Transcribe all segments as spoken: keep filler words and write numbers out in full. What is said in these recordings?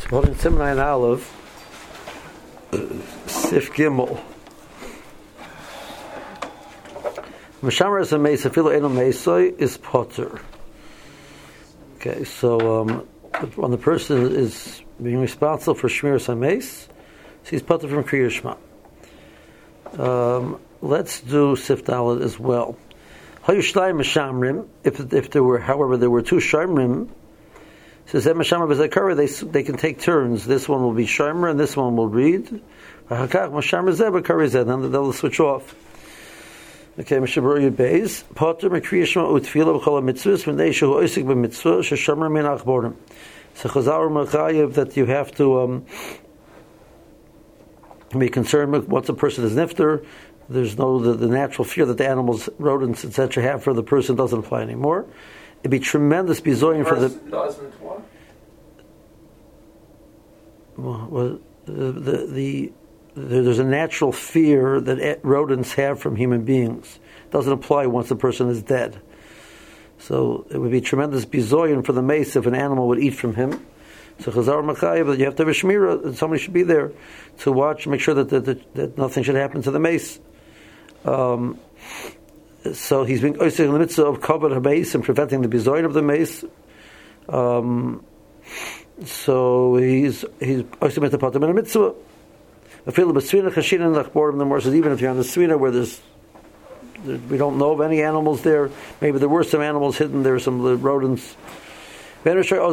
Holding Simon and Aleph, Sif Gimel. Mishamar as a mesa, filo eno mesoi is potter. Okay, so um, when the person is being responsible for shmiras hameis, so he's potter from Kriya Shema. Um, let's do Sif Dalet as well. Hayushlai Mishamrim. If if there were, however, there were two Shamrim. So they they can take turns. This one will be Shomer and this one will read. And then they'll switch off. Okay, Mishabur Yudbeis. Potter Mekriya Shema Utfila B'Chol HaMitzvahs V'nei Shehu Oisik B'Mitzvah Sheshomer Min Achborim. So Chazal Merchayev that you have to um, be concerned with once a person is nifter. There's no the, the natural fear that the animals, rodents, et cetera have for the person doesn't apply anymore. It'd be tremendous bizoyin for the. Doesn't what? Well, the, the, the there's a natural fear that rodents have from human beings. It doesn't apply once the person is dead. So it would be tremendous bizoyin for the mace if an animal would eat from him. So Chazar Machayev that you have to have a shmira, and somebody should be there to watch, make sure that that, that, that nothing should happen to the mace. Um, So he's being oisig in the mitzvah of covered hameis and preventing the bizoyin of the mace. Um, so he's he's oisig mit the patam in a mitzvah. I feel the besvina chashin and lachborim the more says even if you're on the svina where there's there, we don't know of any animals there. Maybe there were some animals hidden. There were some rodents. He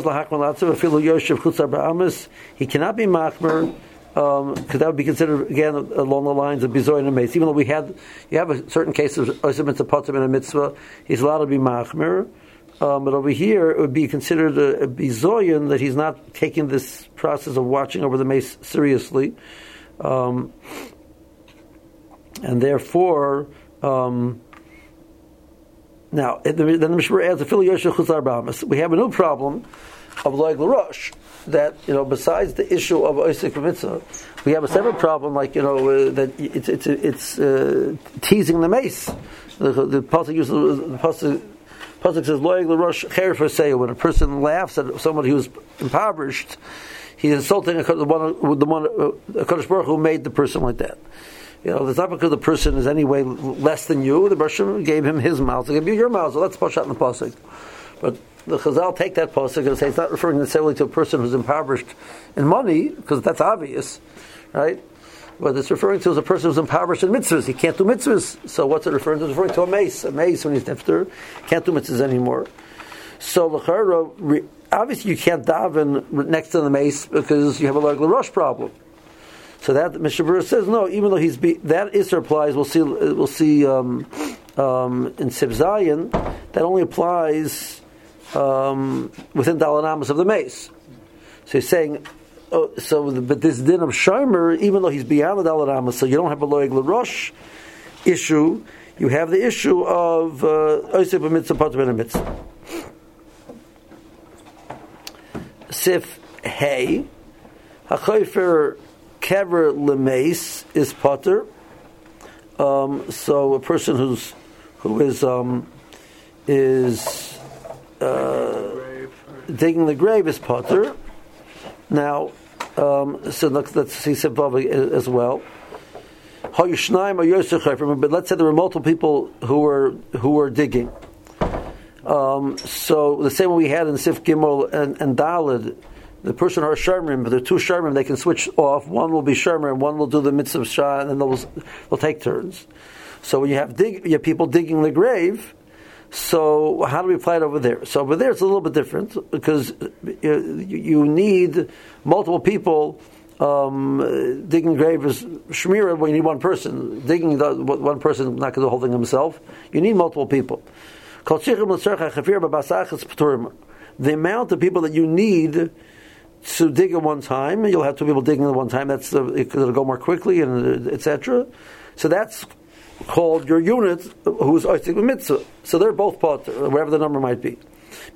cannot be machmer. Because um, that would be considered again along the lines of bizoyin and mace. Even though we had, you have a certain case of oisem mitzvah potem in a mitzvah, he's allowed to be machmer. Um, but over here, it would be considered a, a bizoyin that he's not taking this process of watching over the mace seriously, um, and therefore, um, now then the Mishmur adds a fil yosher chuzar b'amas. We have a new problem of loig l'rosh. That, you know, besides the issue of Oisik Mitzvah, we have a separate problem, like, you know, uh, that it's it's it's uh, teasing the mace. The, the pasuk uses the pasuk, pasuk says loig l'rosh cher for say when a person laughs at somebody who's impoverished, he's insulting a, the one the one a Kadosh Baruch who made the person like that. You know, it's not because the person is any way less than you. The Baruch gave him his mouth, so gave you your mouth. So let's push out in the pasuk, but. The Chazal take that pasuk and say it's not referring necessarily to a person who's impoverished in money, because that's obvious, right? But it's referring to as a person who's impoverished in mitzvahs. He can't do mitzvahs. So what's it referring to? It's referring to a mace. A mace when he's nifter can't do mitzvahs anymore. So l'chara, obviously you can't daven next to the mace because you have a loig l'rosh problem. So that Mishabur says no. Even though he's be, that Isser applies, we'll see. We'll see um, um, in Sib Zayin that only applies. Um, within Dalanamas of the mace. So he's saying, oh, so the, but this din of Shomer, even though he's beyond the Dalanamas, so you don't have a loig l'rosh issue, you have the issue of Oisik b'mitzvah potter ben mitzvah. Sif Hey, Hachofer kever l'mace is potter. Um, so a person who's who is um, is Uh, digging the grave is potter. Now, um, so let's, let's see Sebava as well. But let's say there were multiple people who were who were digging. Um, so the same way we had in Sif Gimel and, and Daled, the person are Sharmim, but there are two Sharmim, they can switch off. One will be Sharmim, and one will do the mitzvah Shah, and then they'll, they'll take turns. So when you have dig, you have people digging the grave. So how do we apply it over there? So over there it's a little bit different because you, you need multiple people um, digging grave is shmira when you need one person. Digging the, one person not going to holding himself. You need multiple people. The amount of people that you need to dig at one time, you'll have two people digging at one time. That's the, it'll go more quickly and et cetera. So that's called your unit who's oisik b'mitzvah. So they're both potter, whatever the number might be.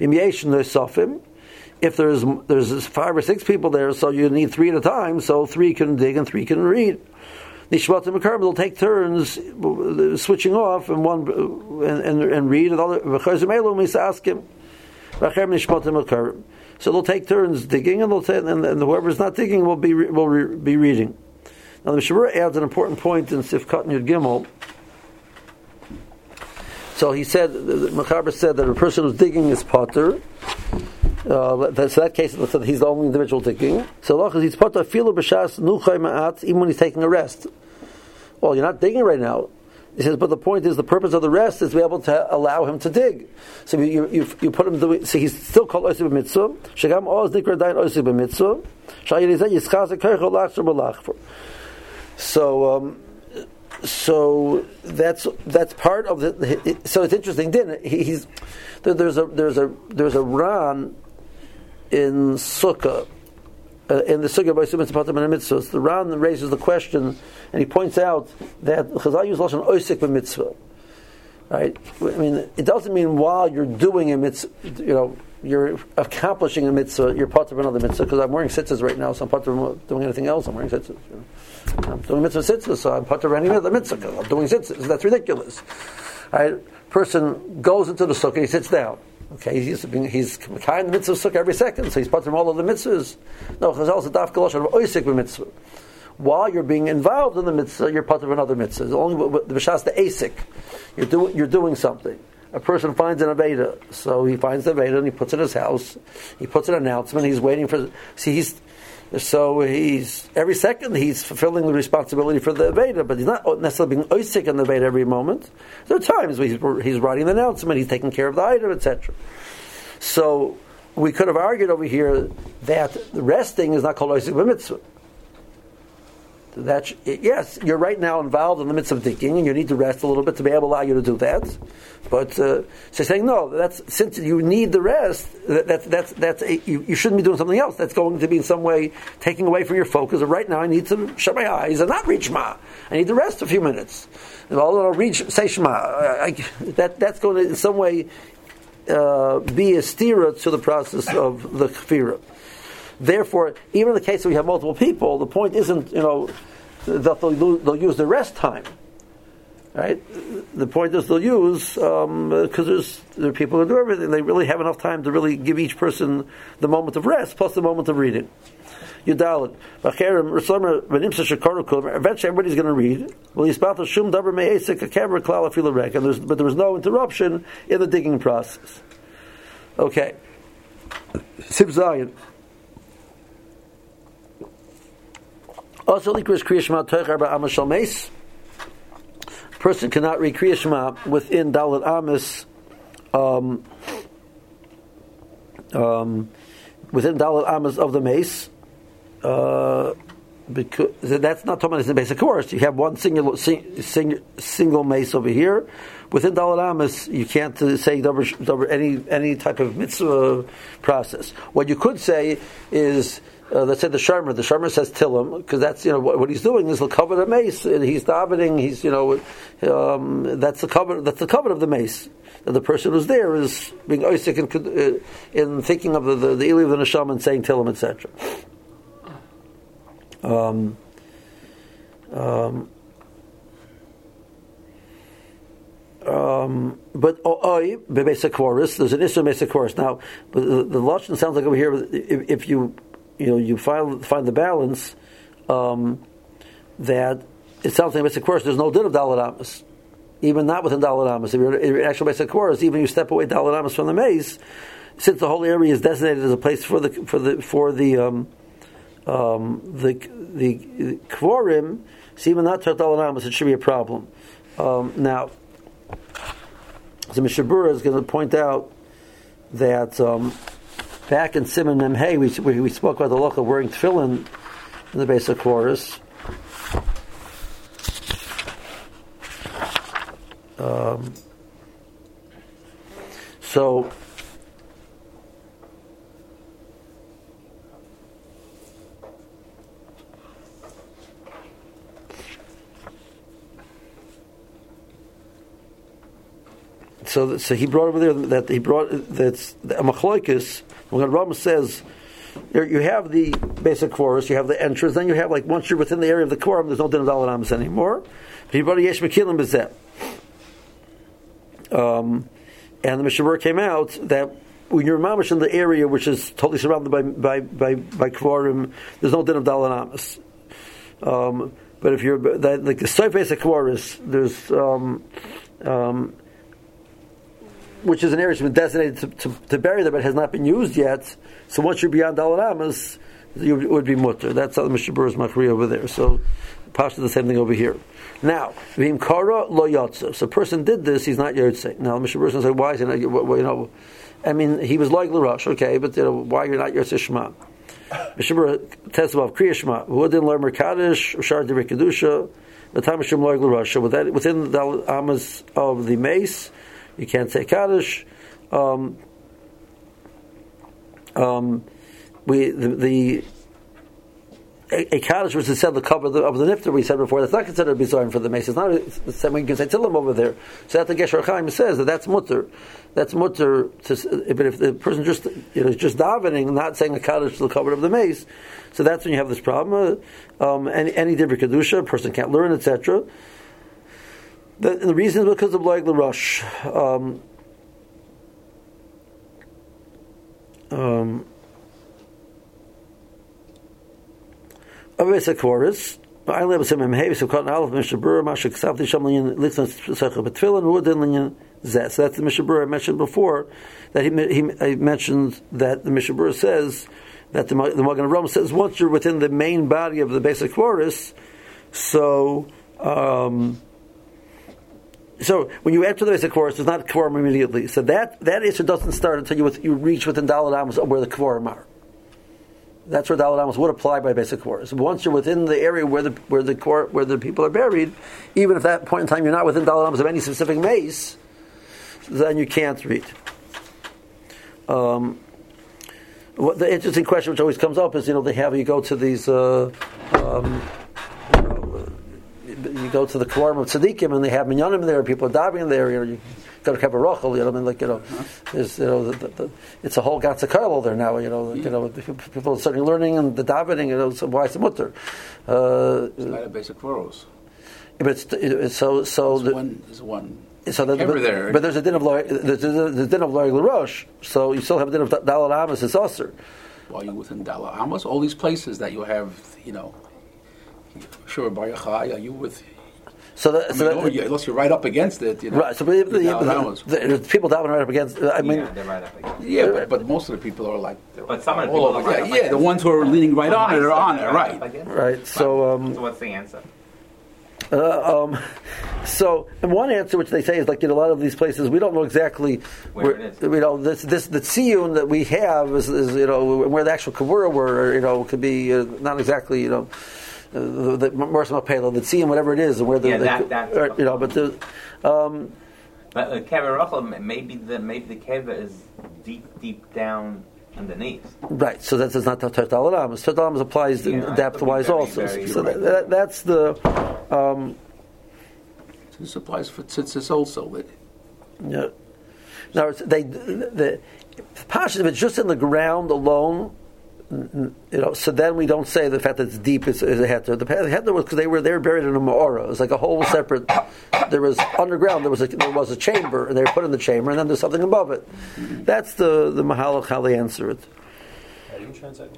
If there's there's five or six people there, so you need three at a time, so three can dig and three can read. Nishmat and Mekar will take turns switching off and one and and, and read. And other So they'll take turns digging, and they'll say, and, and whoever's not digging will be will re, be reading. Now the Mishabura adds an important point in Sifkat and Yud Gimel. So he said, the Mechaber said that a person who's digging is potter. Uh, that's that case. He's the only individual digging. So he's potter filu b'shas nuchay ma'at, even when he's taking a rest. Well, you're not digging right now. He says, but the point is, the purpose of the rest is to be able to allow him to dig. So you you, you put him doing. So he's still called oisib b'mitzvah. Shagam oz nikra dain oisib b'mitzvah. Shayilizeh yischazek keichol lachzer b'lachfer. So, um, so that's that's part of the. So it's interesting. Then he, he's there's a there's a there's a ran in Sukkah. Uh, in the Sukkah by Sukkah Patam and Mitzvah, the Ran raises the question, and he points out that Chazal use lashon oisik b'mitzvah. Right? I mean, it doesn't mean while you're doing a mitzvah, you know, you're accomplishing a mitzvah, you're part of another mitzvah. Because I'm wearing tzitzis right now, so I'm part of doing anything else. I'm wearing tzitzis. You know? I'm doing mitzvah tzitzis, so I'm part of any other mitzvah. Because I'm doing tzitzis. That's ridiculous. Right? Person goes into the sukkah, he sits down. Okay, he's being, he's kind of the mitzvah sukkah every second, so he's part of all of the mitzvahs. No, Chazal said daf kolosh of oisik b'mitzvah. While you're being involved in the mitzvah, you're part of another mitzvah. It's only the b'shas the asik. You're doing you're doing something. A person finds an Aveda, so he finds the Aveda and he puts it in his house. He puts an announcement. He's waiting for. See, he's so he's every second he's fulfilling the responsibility for the Aveda, but he's not necessarily being oisik in the Aveda every moment. There are times where he's, he's writing the announcement, he's taking care of the item, et cetera. So we could have argued over here that resting is not called oisik b'mitzvah. That yes, you're right now involved in the midst of digging, and you need to rest a little bit to be able to allow you to do that. But uh, so saying no, that's since you need the rest, that, that's that's that's a, you, you shouldn't be doing something else. That's going to be in some way taking away from your focus. And right now, I need to shut my eyes and not read Shema. I need to rest a few minutes. And although I'll read say Shema, I, I, that that's going to in some way uh, be a stira to the process of the kfira. Therefore, even in the case that we have multiple people, the point isn't, you know, that they'll, they'll use the rest time, right? The point is they'll use, because um, there's there are people who do everything. They really have enough time to really give each person the moment of rest plus the moment of reading. Yudalit. Eventually everybody's going to read. And there's, but there was no interruption in the digging process. Okay. Sib Zayin. Also, likrias kriya shema toich arba amas shel meis. Person cannot read kriya shema within dalet amas, um, um, within dalet amas of the mace. Uh, because that's not talking about the basic course. You have one single sing, sing, single mace over here. Within dalet amas, you can't uh, say double, double, any any type of mitzvah process. What you could say is. Uh, let's say the Sharmer. The Sharmer says Tillim because that's you know what, what he's doing is he'll cover the mace. And he's davening. He's you know um, that's the cover. That's the cover of the mace. And the person who's there is being oisik in, uh, in thinking of the the, the Eli of the Neshama and saying Tillim, et cetera. Um, um, um, but oi bebesa chorus. There's an issue bebesa chorus now. But the, the lashon sounds like over here. If, if you You know, you find find the balance um, that it sounds like basic course. There's no din of dalet amas, even not within dalet amas. If you're in actual basic course, even you step away dalet amas from the maze, since the whole area is designated as a place for the for the for the um, um, the the kvorim, so even not dalet amas, it should be a problem. Um, now, the Mishabura is going to point out that. Um, Back in Simon Mem Hey, we, we we spoke about the local wearing tefillin in the basic chorus. Um, so, so so he brought over there that he brought that's a machloikis. When the Rambam says you have the basic chorus, you have the entrance, then you have like once you're within the area of the quorum, there's no din of dalet amas anymore. But he brought a yesh mekilim b'zeh. Um, and the Mishabur came out that when you're mamish in the area which is totally surrounded by by by, by kvarim, there's no din of dalan amas. Um, but if you're that, like the soifes of kvaris, there's um, um, which is an area that's been designated to, to, to bury them, but has not been used yet. So once you're beyond dalan amas, you would be mutter. That's how the Mishnah Berurah is machri over there. So Pasha the same thing over here. Now, v'im kara lo yotze. So a person did this, he's not yotzei. Now the Mishnah Berurah says, why is he not? You know, I mean, he was like l'rosh, okay, but you know, why you're not yotzei shema? Mishnah Berurah tells about kriya shema. Who didn't learn merkadish, shar divrei kedusha, the time Hashem like l'rosh. So within within the amas of the mace, you can't say kaddish. Um, um, we the, the a, a kaddish which is said the cover of the, of the nifter we said before, that's not considered bizarre for the mace. It's not the same way you can say tillim over there. So that the Gesher Chaim says that that's mutter. That's mutter. To, but if the person just you know is just davening, not saying a kaddish to the cover of the mace, so that's when you have this problem. Um, any any divrei kedusha, a person can't learn, et cetera. The, the reason is because of loig l'rosh. Um, um, Avesa chorus. I live with him in Hayes of Cotton Aleph Mishnah Berurah Mashak Savti Shamlin Litzman Sechah Betfilin Wudin Linyan Zet. So that's the Mishnah Berurah I mentioned before. That he he I mentioned that the Mishnah Berurah says that the the Magen Avraham says once you're within the main body of the basic chorus, so. Um, So when you enter the basic chorus, there's not quorum immediately. So that that issue doesn't start until you with, you reach within Dalet Amos where the quorum are. That's where Dalet Amos would apply by basic chorus. Once you're within the area where the where the where the people are buried, even if at that point in time you're not within Dalet Amos of any specific mace, then you can't read. Um, what the interesting question which always comes up is, you know, they have you go to these. Uh, um, You go to the Kvarim of Tzadikim and they have minyanim there, people are davening there. You know, you go to Kever Rochel. You know, I mean, like you know, there's, you know, the, the, the, it's a whole Gatsa Karlo there now. You know, yeah. you know, people are starting learning and the davening. You know, so why is the mutter? Uh, it's not a basic quarrels. But it's, it's so so. There's the, one. There's one. So the, but, there. but there's a din of there's a, the din of Loig L'Rosh. So you still have a din of Dalet Amos. It's Osir. While you're within Dalet Amos, all these places that you have, you know. Sure, Bar Yochai, are you with? So, that, I mean, so that, no, you, unless you're right up against it, you know. Right. So, but the, the, the, the people davening right up against. I mean, yeah, they're right up against. Yeah, but, but most of the people are like. But some of the people are right yeah, up yeah, against. the ones who are leaning right on it are on it, right? Right. So, um, so what's the answer? Uh, um, so, and one answer which they say is like in a lot of these places we don't know exactly where, where it is. You know, this this the tziyun that we have is, is you know where the actual kavura were, you know, could be uh, not exactly you know. Uh, the Morsim Pelo, the Tziyim, whatever it is, where the, yeah, the, that, that, or, you know, but the um, but uh, Kever Rochel, maybe the maybe the Kever is deep deep down underneath. Right, so that does not touch Dalet Amos. Dalet Amos applies yeah, depth wise also. Very, so that, that, that's the. Um, so this applies for tzitzis also. Yeah. Now they the, the Pasha, if it's just in the ground alone. You know, so then we don't say the fact that it's deep is, is a heter. The heter was because they were they were buried in a meorah. It was like a whole separate. There was underground. There was a, there was a chamber, and they were put in the chamber, and then there's something above it. Mm-hmm. That's the the mahalach how they answer it. How do you translate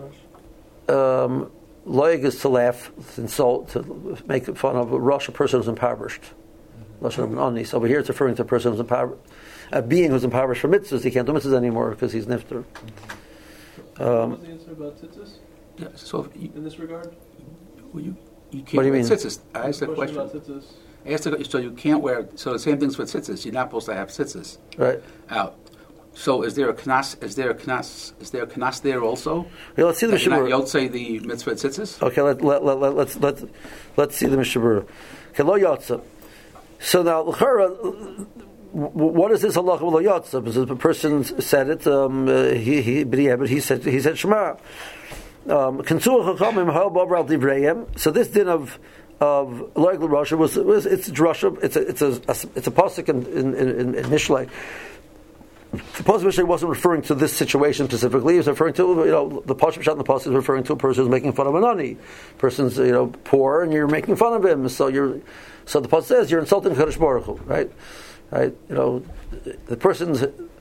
loig? Um, loig is to laugh, to insult, to make fun of a Rosh, a person who's impoverished. Mm-hmm. Rosh over here, it's referring to a person who's impoverished, a being who's impoverished for mitzvahs. He can't do mitzvahs anymore because he's nifter. Mm-hmm. Um, What's the answer about tzitzis? Yeah, so you, in this regard, well, you, you can't what do you wear mean? tzitzis. I asked the question. About tzitzis. I asked the, so you can't wear. So the same things with tzitzis. You're not supposed to have tzitzis right out. So is there a knas? Is there a knas? Is there a knas there also? Okay, let's see the Mishnah Berurah. You'll say the mitzvah tzitzis. Okay, let, let, let, let, let's let let's see the Mishnah Berurah. Okay, lo yotza. So now l'chara. What is this halacha lo yotza? Because the person said it, um, uh, he he but he but he said he said Shema. Um, so this din of of loig l'rosh was, was it's drasha. It's a it's a, a it's a pasuk in in, in, in Mishlei. Suppose Mishlei wasn't referring to this situation specifically. He was referring to, you know, the pasuk shot in the pasuk is referring to a person who's making fun of an ani. Person's, you know, poor and you're making fun of him. So you're so the pasuk says you're insulting Kadosh Baruch Hu, right? Right, you know, the person's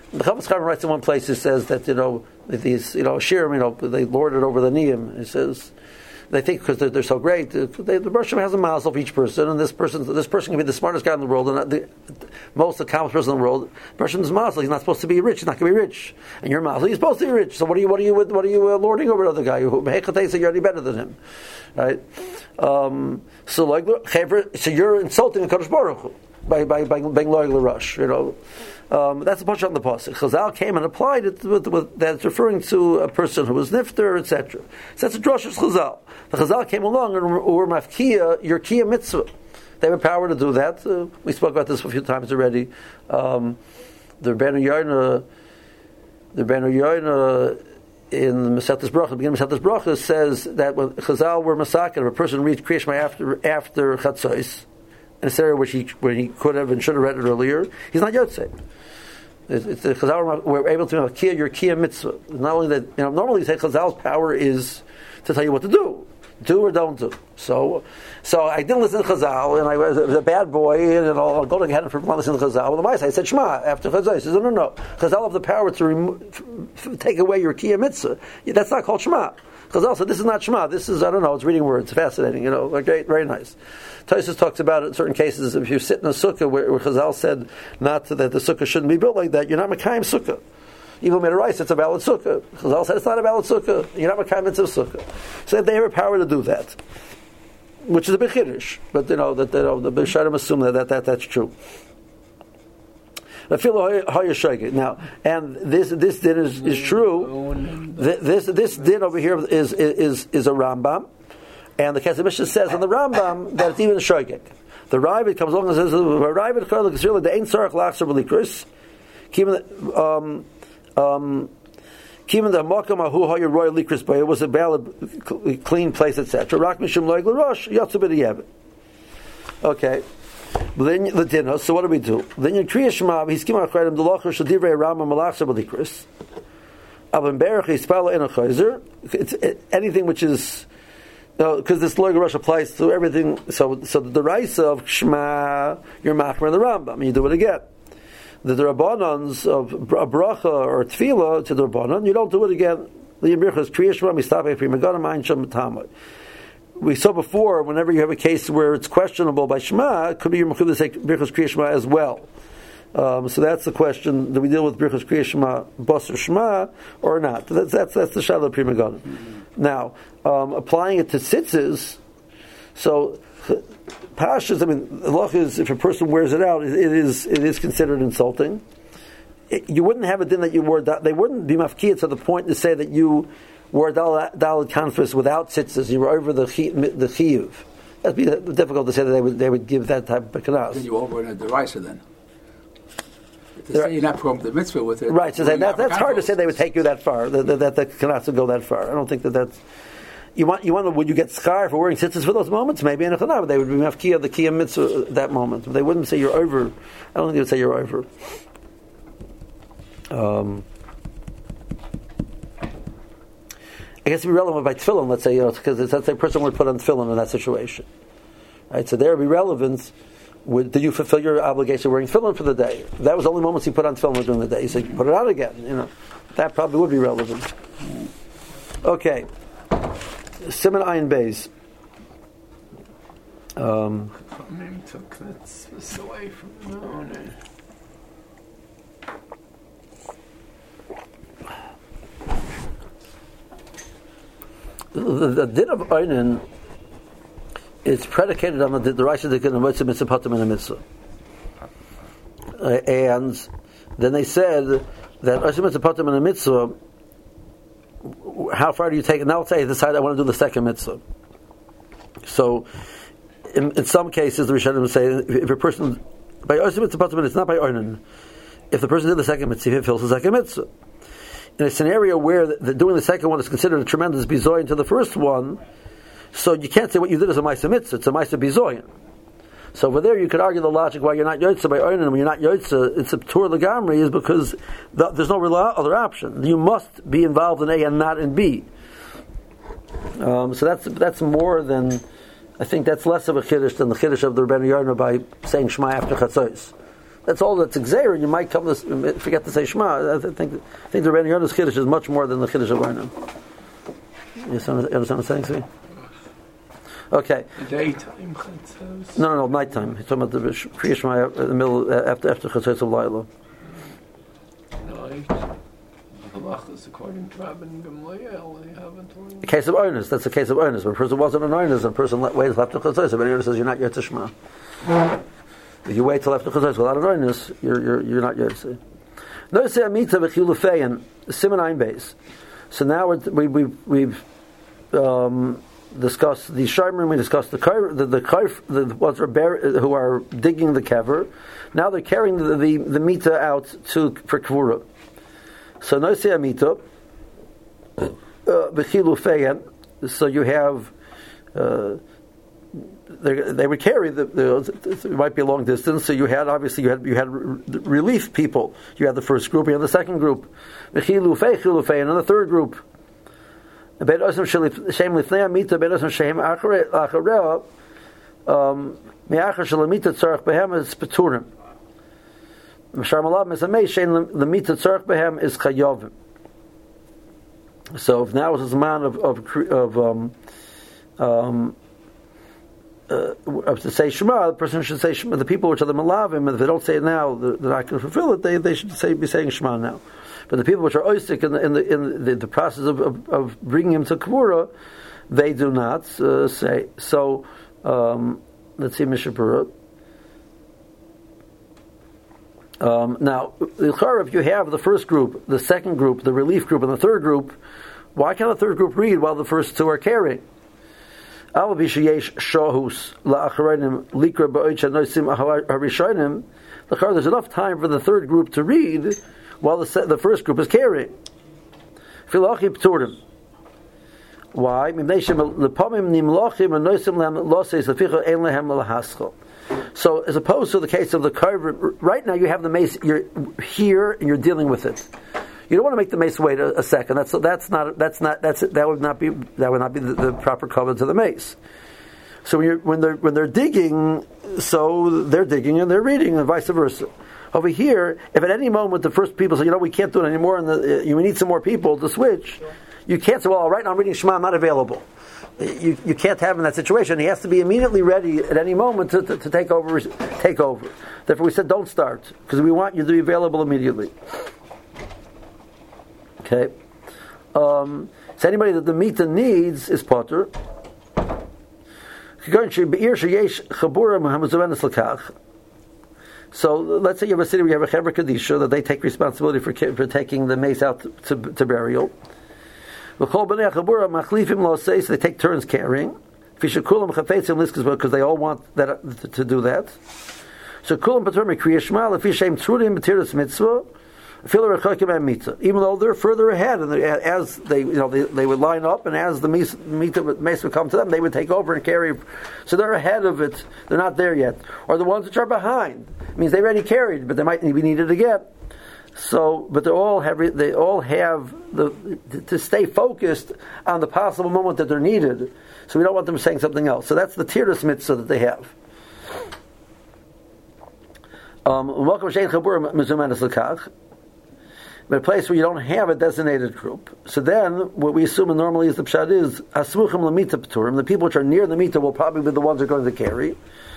The Chafetz Chaim writes in one place, he says that, you know, that these, you know, Shirim, you know, they lord it over the Niyim. He says, they think because they're, they're so great, they, the Rosh Hashanah has a mazel for each person, and this person this person can be the smartest guy in the world, and the most accomplished person in the world. The person's mazel, he's not supposed to be rich, he's not going to be rich. And you're mazel, he's supposed to be rich. So what are you, what are you, what are you uh, lording over the other guy? You're already better than him. Right? Um, so like, so you're insulting the Kadosh Baruch Hu by, by, by being loyal to Rosh, you know. Um, that's a punch on the pasuk. Chazal came and applied it with, with that's referring to a person who was nifter, et cetera. So that's a drashish Chazal. The Chazal came along and were mafkia your kiyah mitzvah. They have power to do that. Uh, we spoke about this a few times already. Um, the Rebbeinu Yoina, the Rebbeinu Yoina in Maseches Bracha, the beginning of Maseches Bracha says that when Chazal were masakin, if a person reads Kriya Shema after after Chatzos, in a scenario which he where he could have and should have read it earlier, he's not yotzei. It's, it's the Chazal we're able to know kiyah your kiyah mitzvah. Not only that, you know, normally you say Chazal's power is to tell you what to do, do or don't do. So, so I didn't listen to Chazal, and I was a bad boy, and I'll go to Gehenna for not listening to Chazal. Well, the Ma'aseh, I said Shema after Chazal. He says no, no, no. Chazal have the power to remove, take away your kiyah mitzvah. That's not called Shema. Chazal said, this is not Shema, this is, I don't know, it's reading words, fascinating, you know, like, great, very nice. Tosfos talks about it in certain cases, if you sit in a sukkah where, where Chazal said not to, that the sukkah shouldn't be built like that, you're not Mekayim sukkah. Even made a rice, it's a valid sukkah. Chazal said it's not a valid sukkah, you're not Mekayim mitzvah sukkah. So they have a power to do that, which is a big chiddush, but you know, that, you know, the B'sharim assume that, that, that that's true. Now, and this this din is, is true. This this din over here is is is a Rambam, and the Kesef Mishnah says in the Rambam that it's even a shogeg. The Ravid comes along and says, "Ravid called the really the ain't sarach lachser b'likris." Um um. Even the makam ahu hayer royal likris, but it was a valid, clean place, et cetera. Rak mishum loig l'rosh yatzu b'diyevit. Okay. Then the dinner. So what do we do? Then you kriya shema. He's given a credit. The locher shadivrei rama malachsa b'likris. Avim berach yispala in a chayzer. It's anything which is, because this loig l'rosh applies to everything. So, so the raisa of shema, you're machmer in the Rambam. You do it again. The Rabbanans of a bracha or tefillah to the Rabbanan, you don't do it again. We saw before, whenever you have a case where it's questionable by Shema, it could be your mechuv to say Birchas Kriya Shema as well. Um, so that's the question: do we deal with Birchas Kriya Shema, Basar Shema, or not? That's that's, that's the Shaila Pri Megadim. Mm-hmm. Now, um, applying it to tzitzis, so. Pashas, I mean, the law is if a person wears it out, it, it is it is considered insulting. It, you wouldn't have a din that you wore. They wouldn't be mafkiyah to the point to say that you wore dalad kanfus without tzitzis. You were over the the chiyuv. That'd be difficult to say that they would they would give that type of kanas. Then you over in a derisa then. To say you're not performing the mitzvah with it. Right. So that, that's hard to say they would take you that far. That that, that the kanas would go that far. I don't think that that's. You want, you wonder, would you get scar for wearing tzitzis for those moments? Maybe in a chanah, they would be mafkiyah the kiyah mitzvah at that moment. They wouldn't say you're over. I don't think they would say you're over. Um, I guess it'd be relevant by tefillin. Let's say, you know, because let's say a person would put on tefillin in that situation, right? So there would be relevance. Would, did you fulfill your obligation of wearing tefillin for the day? If that was the only moments you put on tefillin during the day. You said, put it on again. You know, that probably would be relevant. Okay. Siman Ayin Beis. Um, took that away from the owner. The, the din of Oinen is predicated on the the Rashi that can mitzvah mitzvah patim in a mitzvah, uh, and then they said that Rashi mitzvah patim in a mitzvah. How far do you take it? Now let's say I decide I want to do the second mitzvah. So, in, in some cases, the Rishonim would say if a person by Osim mitzvah, it's not by Oinen. If the person did the second mitzvah, he fulfills the second mitzvah. In a scenario where the, the, doing the second one is considered a tremendous bizoyin to the first one, so you can't say what you did is a ma'aseh mitzvah; it's a ma'aseh bizoyin. So over there, you could argue the logic why you're not yotze by Oinen when you're not yotze. It's a tur legamri is because the, there's no real other option. You must be involved in A and not in B. Um, so that's that's more than I think that's less of a chiddush than the chiddush of the Rebbeinu Yarna by saying Shema after Chatzos. that's all that's exer, and you might come to forget to say Shema. I think I think the Rebbeinu Yonah's Chiddush is much more than the Chiddush of Arnon. You understand what I'm saying? See? Okay. Daytime. No, no, no, nighttime. He's talking about the Kriya Shema in the middle after after Chatzos of Laila. Night. Halachas according to Rabban Gamliel, they haven't learned. The case of owners, that's the case of owners. When a person wasn't an owners, and a person waits after Chatzos, but anyone says you're not Yetz Shema. If you wait till after Chatzos without an owners, you're you're you're not Yetz. Notice the Amita v'Chilufein Siman Ein Beis. So now we're, we we we've um, discussed the Shomrim, we discussed the the the, kaif, the, the ones who are, bear, who are digging the kever. Now they're carrying the the, the mita out to for kvura. So Nosei Amita b'Chilufein. So you have. Uh, They, they would carry the, the. It might be a long distance, so you had obviously you had you had re- relief people. You had the first group, you had the second group, and then the third group. So if now is a man of of, of um, um, Uh, to say Shema, the person should say Shema. The people which are the Malavim, and if they don't say it now, they're not going to fulfill it. They they should say be saying Shema now. But the people which are oisik in the in the in the, the process of, of, of bringing him to Kvura, they do not uh, say. So um, let's see Mishapura. Um, now, if you have the first group, the second group, the relief group, and the third group, why can't the third group read while the first two are carrying? There's enough time for the third group to read while the, the first group is carrying. Why? So, as opposed to the case of the carver, right now you have the mace, you're here and you're dealing with it. You don't want to make the mace wait a, a second. That's that's not that's not that's that would not be that would not be the, the proper cover to the mace. So when you're when they're when they're digging, so they're digging and they're reading, and vice versa. Over here, if at any moment the first people say, you know, we can't do it anymore, and the, you need some more people to switch, you can't say, well, right now I'm reading Shema, I'm not available. You you can't have him in that situation. He has to be immediately ready at any moment to, to, to take over take over. Therefore, we said don't start because we want you to be available immediately. Okay, um, so anybody that the mita needs is potter. So let's say you have a city where you have a Chevra Kadisha that they take responsibility for, for taking the mace out to, to burial. So they take turns carrying because they all want that to do that. So kulam patur kriya shema lefi shem trudim b'tiras mitzvah. Even though they're further ahead, and they, as they, you know, they, they would line up, and as the mace would come to them, they would take over and carry. So they're ahead of it; they're not there yet. Or the ones which are behind, it means they already carried, but they might be needed again. So, but they all have they all have the to stay focused on the possible moment that they're needed. So we don't want them saying something else. So that's the tiras mitzvah that they have. Um, But a place where you don't have a designated group. So then, what we assume normally is the pshat is, Asmuchim lamita p'turim, the people which are near the mita will probably be the ones who are going to carry.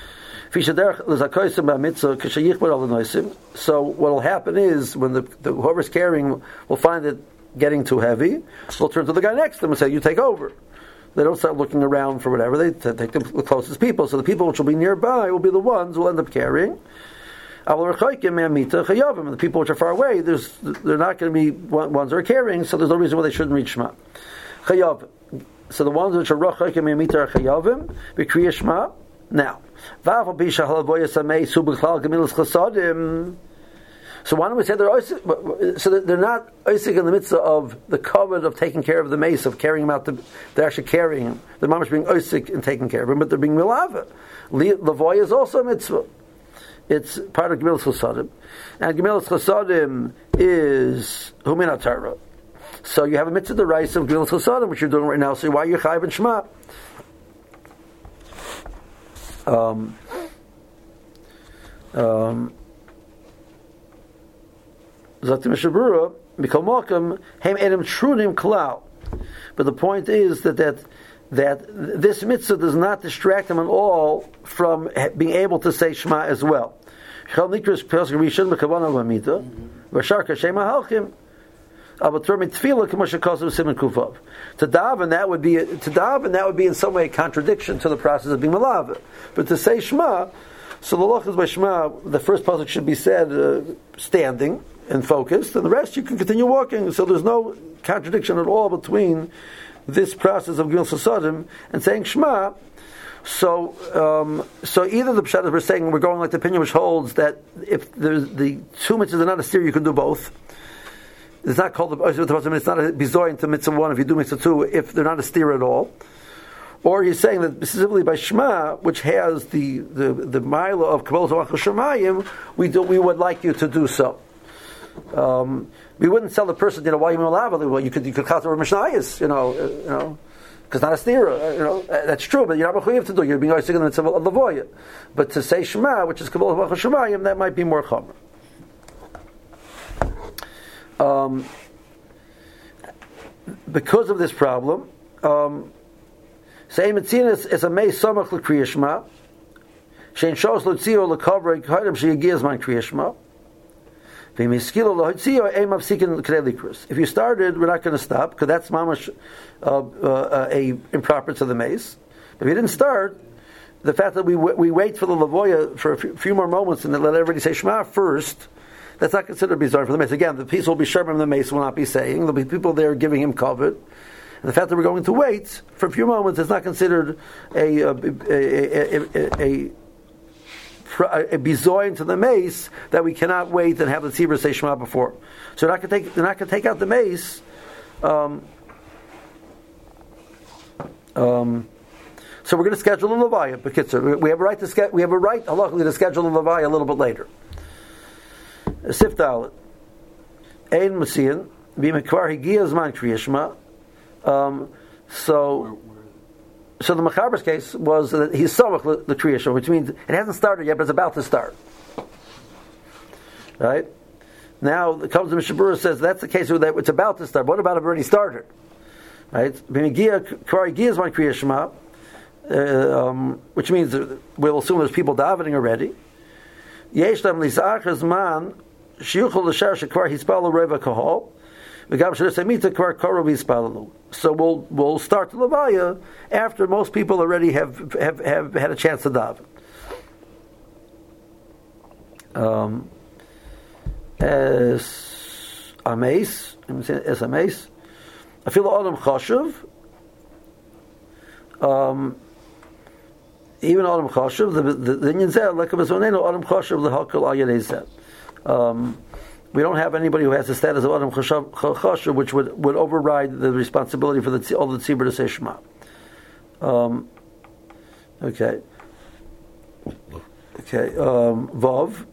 So what will happen is, when the, the whoever's carrying will find it getting too heavy, they'll turn to the guy next to them and say, you take over. They don't start looking around for whatever, they t- take the closest people. So the people which will be nearby will be the ones who will end up carrying. The people which are far away, there's, they're not going to be ones that are carrying, so there's no reason why they shouldn't read Shema. So the ones which are rachaykim me'amita are chayavim, b'kriya Shema. Now, so why don't we say they're oisik, so they're not oisik in the midst of the covet of taking care of the mace, of carrying him out, to, they're actually carrying him. They're mamash being oisik in taking care of him, but they're being milava. Lavoy is also a mitzvah. It's part of Gemilas Chasadim. And Gemilas Chasadim is Humin HaTorah. So you have a mitzvah the rice of Gemilas Chasadim, which you're doing right now, so why are you Chayiv and Shema? Um, um, Zakti Mishabura, Mikol Malkim, Hem Edem Trunim Klau. But the point is that, that that this mitzvah does not distract him at all from being able to say Shema as well. To daven, that would be to daven, that would be in some way a contradiction to the process of being malava. But to say Shema, so the lachas by Shema, the first pasuk should be said uh, standing and focused, and the rest you can continue walking. So there's no contradiction at all between this process of Gil Sasadim and saying Shema. So, um, so either the pshat is we're saying we're going like the opinion which holds that if the the two mitzvahs are not a steer, you can do both. It's not called the it's not a bizoin to mitzvah one if you do mitzvah two if they're not a steer at all. Or he's saying that specifically by Shema, which has the the the mila of Kabbalah Tawach Shemayim, we do we would like you to do so. Um, we wouldn't tell the person, you know, why you malava. Well, you could you could cut over mishnayos, you know, uh, you know, because not a steer, uh, you know, uh, that's true. But you're not mechuyev to do. You're being always in the mitzvah of lavoya. But to say Shema, which is Kabbalah Tawach Shemayim, that might be more chomer. Um, because of this problem, um, say Metzinas is a Mei Samach l'Kriya Shema, Shein Shos l'Tzio l'Kavra K'Hadim She'Yagiyaz Man Kriya Shema, V'Miskilo l'Hotzio Ein Mafsikin K'Dei Likros. If you started, we're not going to stop because that's mamash uh, uh, a improper to the mace. If you didn't start, the fact that we w- we wait for the lavoya for a few, few more moments and then let everybody say Shema first. That's not considered bizarre for the mace. Again, the peace will be sharp, the mace will not be saying. There'll be people there giving him covet. And the fact that we're going to wait for a few moments is not considered a a, a, a, a, a, a bizoin to the mace that we cannot wait and have the tzibur say Shema before. So they're not going to take, they're not going to take out the mace. Um, um, so we're going to schedule a levaya. We have a right to ske- we have a right, luckily, to schedule a levaya a little bit later. Sif Dalet. Ein Masiyan. B'mekvar higiyaz man kriya Shema. Um, so, so the Mechaber's case was that he's samach the kriya Shema, which means it hasn't started yet, but it's about to start. Right? Now, it comes to Mishabura says that's the case where it's about to start. What about if it already started? Right? B'mekvar higiyaz man kriya Shema, uh, um, which means we'll assume there's people davening already. Yesh lam lizachas man shiyuchol l'shar shekvar hispalu reva kahol. So we'll we'll start the levaya after most people already have have, have had a chance to daven. Um, as a mace, as a mace, I feel adam chashuv. Um, even adam chashuv, the the the yinzel like a bezoneno adam chashuv lehakol ayadezeh. Um. We don't have anybody who has the status of Adam Chashav, which would, would override the responsibility for the, all the tzibur to say Shema. Um, okay. Okay. Um, Vav.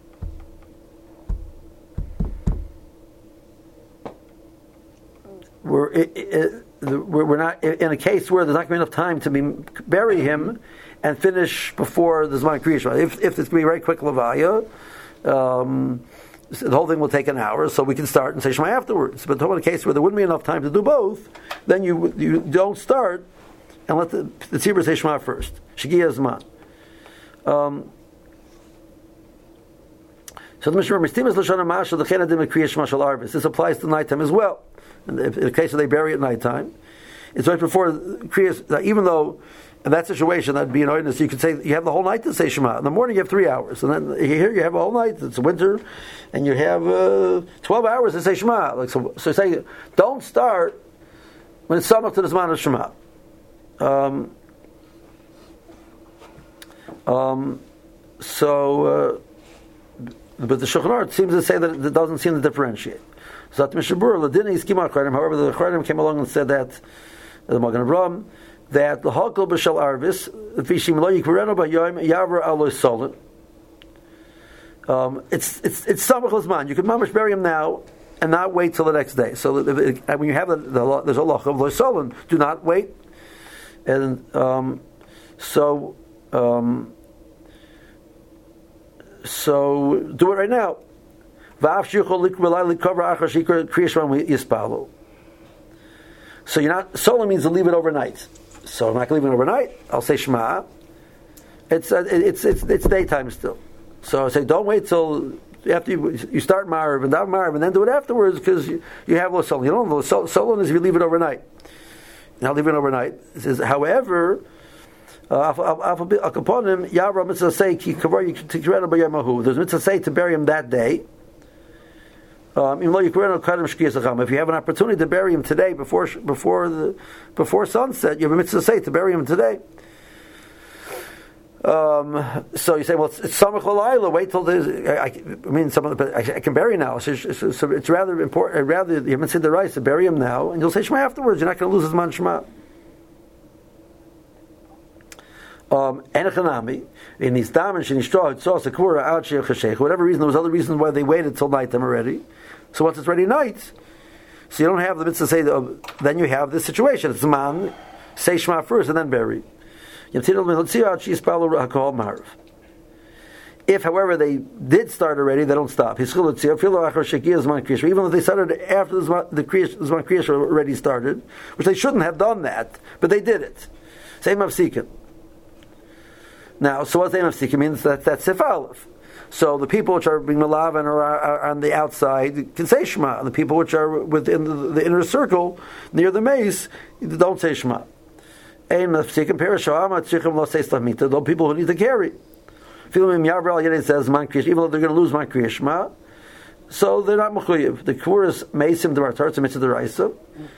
We're, it, it, we're, we're not in a case where there's not going to be enough time to be, bury him and finish before the Zman Kriya Shema. If, if it's going to be very quick Levaya, um, the whole thing will take an hour, so we can start and say Shema afterwards. But in a case where there wouldn't be enough time to do both, then you you don't start and let the, the tzibur say Shema first. Shigiyah Zman. Um, so the Mishnah remembers, this applies to nighttime as well. In the, in the case where they bury at nighttime, it's right before Kriyas, even though in that situation, that'd be an ordinance. You could say you have the whole night to say Shema. In the morning, you have three hours, and then here you have a whole night. It's winter, and you have uh, twelve hours to say Shema. Like so, so say, don't start when it's samach to the zman of Shema. Um, um, so, uh, but the Shulchan Aruch seems to say that it doesn't seem to differentiate. So, at Mishabur, Ladini is Kima Chayim. However, the Chayim came along and said that the Magen Avraham, that the hakol b'shel arvis v'shim lo yikvarenu b'yom yaver aloy solin. Um, it's it's it's samach l'zman. You can mamish bury him now and not wait till the next day. So if it, when you have the, the there's a loch of loy solin, do not wait. And um, so um, so do it right now. So you're not, Sola means to leave it overnight. So I'm not going to leave it overnight. I'll say Shema. It's, uh, it's, it's, it's daytime still. So I say, don't wait till after you, you start Ma'ariv and down Ma'ariv and then do it afterwards because you, you have Lo Solan. You don't know, Lo Solan is if you leave it overnight. Now leave it overnight. It says, however, there's mitzvah say to bury him that day. Um, if you have an opportunity to bury him today before before the before sunset, you have a mitzvah say to bury him today. Um, so you say, well, it's, it's Samach L'Layla. Wait till there's. I, I mean, some of the, I, I can bury now. So it's, so it's rather important. Rather, you haven't said the rights to bury him now, and you'll say Shema afterwards. You're not going to lose his man Shema. Um, Enechanami in these damen shenishtra it's also kura out sheichashech. Whatever reason, there was other reasons why they waited till nighttime already. So once it's ready night, so you don't have the mitzvah say. Uh, then you have this situation. It's man say Shema first and then bury. If, however, they did start already, they don't stop. Even if they started after the Zman Kriyash already started, which they shouldn't have done that, but they did it. Same Mafsikin. Now, so what's the Mafsikin means? That, that's Sif Aleph. So the people which are being Malav and are, are on the outside can say Shema. And the people which are within the, the inner circle, near the mace, don't say Shema. Though people who need to carry. Even though they're going to lose Man Kriya Shema, so they're not mechuyev. The Kuras Meisim Devar Tartz Mitzvah Deraisa.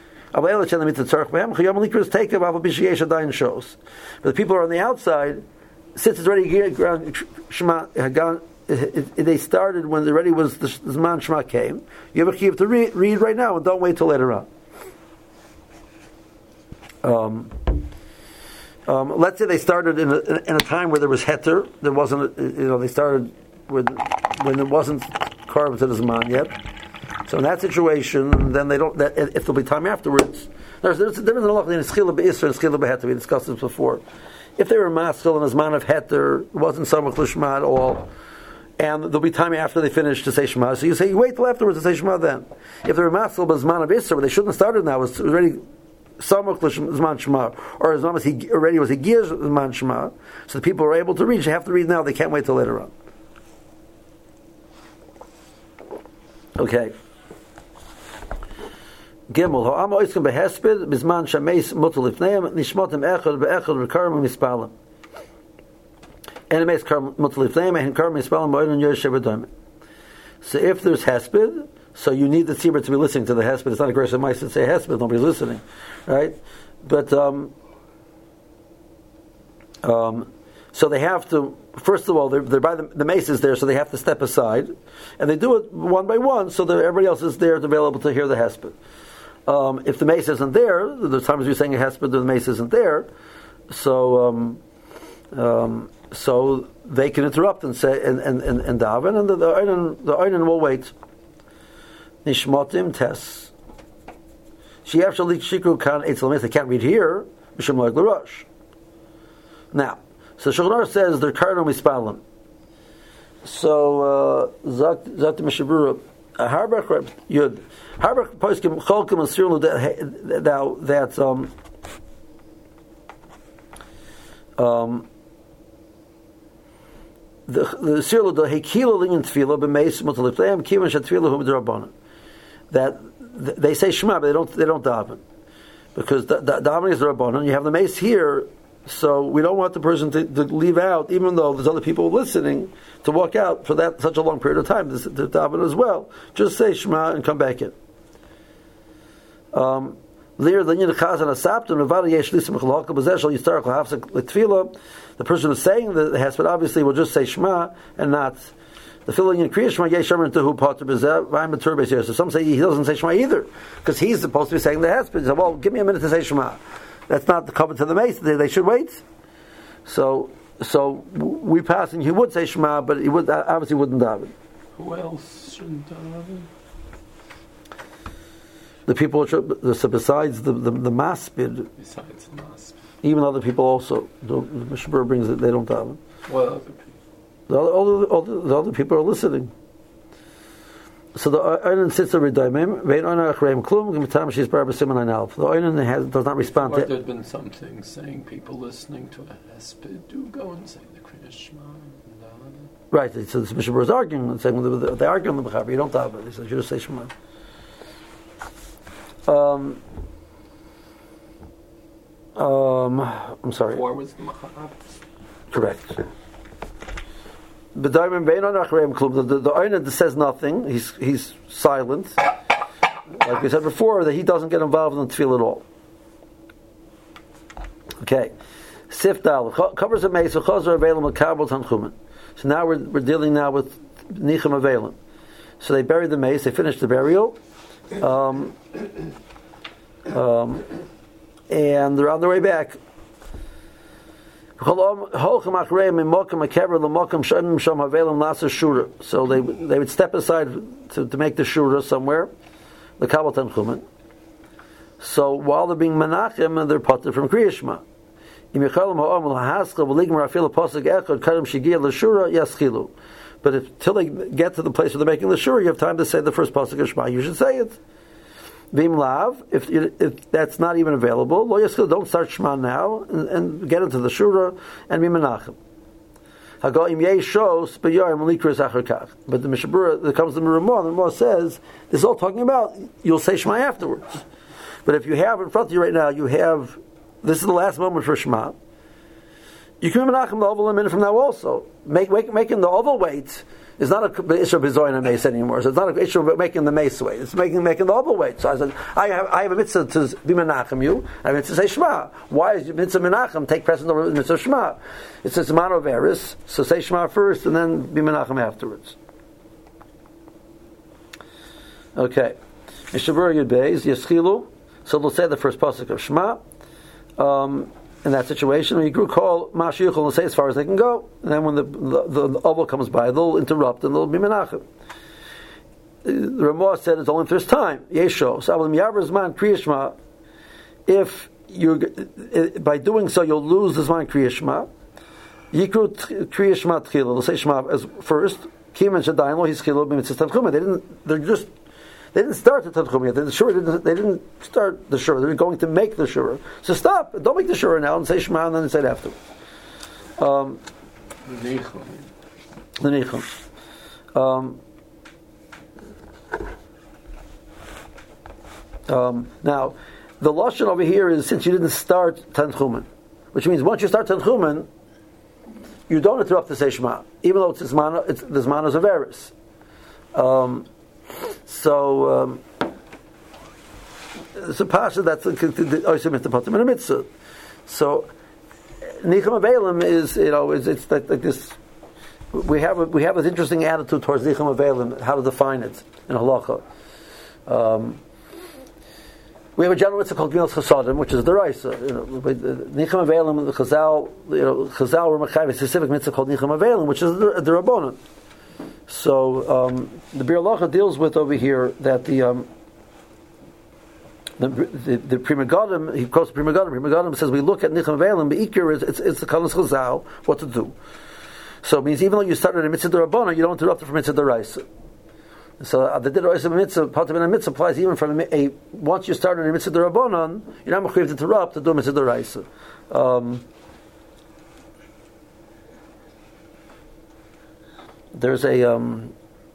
shows. But the people who are on the outside, since it's already Shema, they started when already was the Zman Shema came. You have a chiyuv to read, read right now and don't wait till later on. Um, Um, let's say they started in a, in a time where there was heter. There wasn't, you know, they started with when there wasn't carbon to the Zman yet. So in that situation, then they don't. That, if there'll be time afterwards, there's there's there is a lot in Schila Be'isra and Schila Be'heter. We discussed this before. If they were maskil and a Zman of heter, it wasn't Samach L'Shema at all, and there'll be time after they finish to say Shema. So you say you wait till afterwards to say Shema. Then, if they were maskil but Zman of Isra, where they shouldn't have started now, it was already Samach Zman Shema, or as long as he already was a Gir Zman Shema, so the people are able to read. They have to read now. They can't wait till later on. Okay. Gimel Ha'am Oiskim Behesped Bizman Shameis Mutal Ifneim Nishmotim Echad Be'echad Rekarim Mispalim. Enemies Karim Mutal Ifneim and Karim Mispalim Mo'ilin Yershe B'Doim. So if there's Hesped, so you need the tzibur to be listening to the hesped. It's not a grace of mice to say hesped. Nobody's listening, right? But um, um, so they have to. First of all, they're, they're by the, the mace is there, so they have to step aside, and they do it one by one, so that everybody else is there, available to hear the hesped. Um, if the mace isn't there, the times you're saying a hesped, the mace isn't there, so um, um, so they can interrupt and say and and and, and daven, and the the oinen, the oinen will wait. Nishmotim tes. She actually shikru kan etzel. They can't read here. Mishum like l'rosh. Now, so Shulchan Aruch says they're karno mispalim. So zak zak mishabura harbach yud harbach poskim cholkim and sirlu that that um um the the sirlu the hekila lingin tefila b'meis mutalifleim kivan shatfila hu b'drabanan. That they say Shema, but they don't they don't daven, because the davening is the Rabbanon. You have the mace here, so we don't want the person to, to leave out, even though there's other people listening, to walk out for that such a long period of time to, to daven as well. Just say Shema and come back in. Um, the person who's saying the hesped obviously will just say Shema and not. The filling in Kriya Shema Yeshamer into who part of Bezeh. I'm a turbis here. So some say he doesn't say Shema either, because he's supposed to be saying the hesped. He said, well, give me a minute to say Shema. That's not the cover to the mace. They, they should wait. So, so we pass, and he would say Shema, but he would obviously wouldn't daven. Who else shouldn't daven? The people which are, so besides the the, the maspid. Besides the maspid. Even other people also. The Mishabur brings it. They don't daven. What other people? The other, all, the, all the, the other people are listening. So the oinen sits over daimim. Vein oinen achreim klum. Gimitam she's barba siman einalf. The oinen has, does not respond Or to. there'd been something saying people listening to a hesped do go and say the Kriya Shema. and, uh, Right. So the Mishnah Berurah is arguing and saying well, they argue on the Mechaber. You don't have it. He says you just say Shema. Um. Um. I'm sorry. Four was the Machav. Correct. The diamond vein on achreim klum. The the, the oinen says nothing. He's he's silent. Like we said before, that he doesn't get involved in the tefillah at all. Okay. Sifdal covers the mace. Chazer available kabel tanchumen. So now we're we're dealing now with nichum available. So they buried the mace. They finished the burial. Um. Um. And they're on their way back. So they they would step aside to, to make the shura somewhere, the kabel tanchumen. So while they're being menachem, and they're potter from Kriya Shema. But if till they get to the place where they're making the shura, you have time to say the first pasuk of Shema. You should say it. Vim lav, if if that's not even available, lo yaskil, don't start Shema now and, and get into the shura and be menachem. Hagoim yeshos b'yoyim likras achar kach. But the Mishnah Berurah that comes to the Ramah, the Ramah says this is all talking about you'll say Shema afterwards. But if you have in front of you right now, you have this is the last moment for Shema. You can be menachem the oval a minute from now also. Make, make making the oval weight. It's not a issue of bizoyin and mace anymore. So it's not an issue of making the mace weight. It's making making the oval weight. So I said, I have I have a mitzvah to be menachem you. I have a mitzvah to say Shema. Why is mitzvah menachem take precedence over the mitzvah Shema? It says mano of eris. So say Shema first and then be menachem afterwards. Okay. Mishnah Berurah Yud Beis Yeschilu. So they'll say the first pasuk of Shema. Um, in that situation, when you grew call Mashiach will say as far as they can go, and then when the the, the oval comes by, they'll interrupt and they'll be menachem. The Ramah said it's only if there's time. Yesho. So Avalim Yavr's man Kriya Shema. If you by doing so you'll lose the man Kriya Shema. Yikru Kriya Shema Tchila. They'll say Shema as first. Kim and Shadayin lo Hiskilo b'mitzvah Tanchuma. They didn't. They're just. They didn't start the Tanchum yet. They, sure didn't, they didn't start the Shura. They were going to make the Shura. So stop. Don't make the Shura now and say Shema and then say it afterwards. Um, The Nechum. the Nechum. Um, um, now, the Lashon over here is since you didn't start Tanchumen, which means once you start Tanchumen, you don't interrupt to say Shema, even though it's Zman, it's the Zmanos of Eris. Um, So um, it's a pasha that's the oisim the potem and a mitzvah. So nichum avelim is you know it's, it's like, like this. We have a, we have this interesting attitude towards nichum avelim, how to define it in halacha. Um, we have a general mitzvah called Gmilas Chasadim, which is the Raisa. You know, nichum avelim, the Chazal, you know, Chazal or Machav, a specific mitzvah called nichum avelim, which is the, the Rabbanon. So um, the Bir Halacha deals with over here that the um, the the, the Pri Megadim, he quotes the Pri Megadim. Pri Megadim says we look at Nichum Avelim, the Ikir is it's it's the Kalas Chazal what to do. So it means even though you started in a mitzvah d'Rabbana, you don't interrupt it from mitzvah d'Oraisa. So uh, the D'Oraisa mitzvah, Patim and mitzvah applies even from a, a once you started in a mitzvah d'Rabbanan, you're not mechuyev to interrupt to do a mitzvah d'Oraisa. Um, There's a um,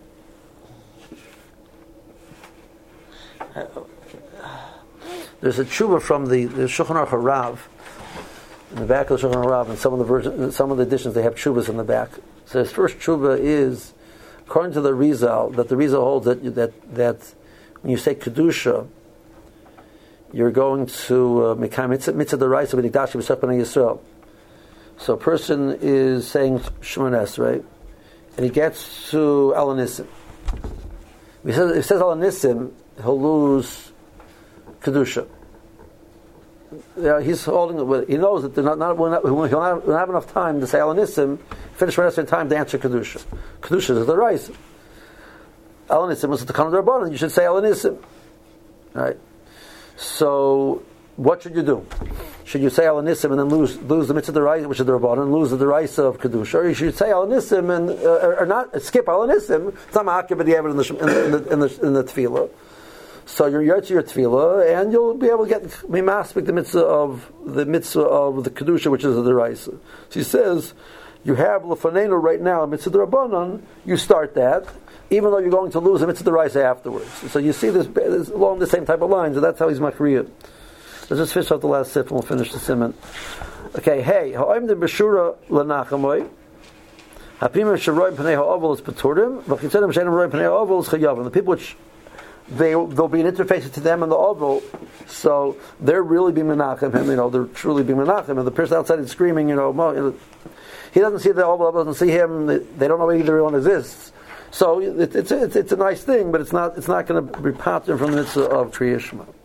uh, there's a tshuva from the, the Shulchan Aruch Rav in the back of the Shulchan Aruch Rav, and some of the version, some of the editions they have tshuvas in the back. So his first tshuva is according to the Rizal that the Rizal holds that that that when you say kedusha, you're going to mekayim mitzvah mitzvah d'oraisa v'nikdash b'sech b'nei Yisrael. So a person is saying Shemoneh Esrei, and he gets to Al Nisim. If he says, if he says Al Nisim, he'll lose kedusha. Yeah, he's holding it with. He knows that not, not, not, he'll not, not have enough time to say Al Nisim. Finish Shemoneh Esrei in time to answer kedusha. Kedusha is the Raisa. Al Nisim was the Kanan D'Rabbanan. You should say Al Nisim, right? So, what should you do? should you say al nisim and then lose lose the mitzvah deraisa, which is the rabbanon, and lose the deraisa of kedusha, or you should say al nisim and uh, or, or not skip al nisim? It's not ma'akev b'diavad in the in the in the, in the tefillah. So you're yotzi your tefillah, and you'll be able to get mimaspik the mitzvah of the mitzvah of the kedusha, which is the deraisa. So he says, you have lefanenu right now, mitzvah derabanan. You start that, even though you're going to lose a mitzvah deraisa afterwards. So you see this, this along the same type of lines, and that's how he's makriya. Let's just finish off the last sip, and we'll finish the siman. Okay, hey, ha'im de b'shura l'nachamoy. Ha'pimim sheroim p'nei ha'ovel is peturim, v'chitzedem she'enim roim p'nei ha'ovel is chayavim. The people which They, there'll be an interface to them in the oval, so they're really being menachem him, you know, they're truly being menachem, and the person outside is screaming, you know, he doesn't see the oval, doesn't see him, they don't know either one exists. So it, it's, it's, it's a nice thing, but it's not, it's not going to be patterned from the mitzvah of Triyishma.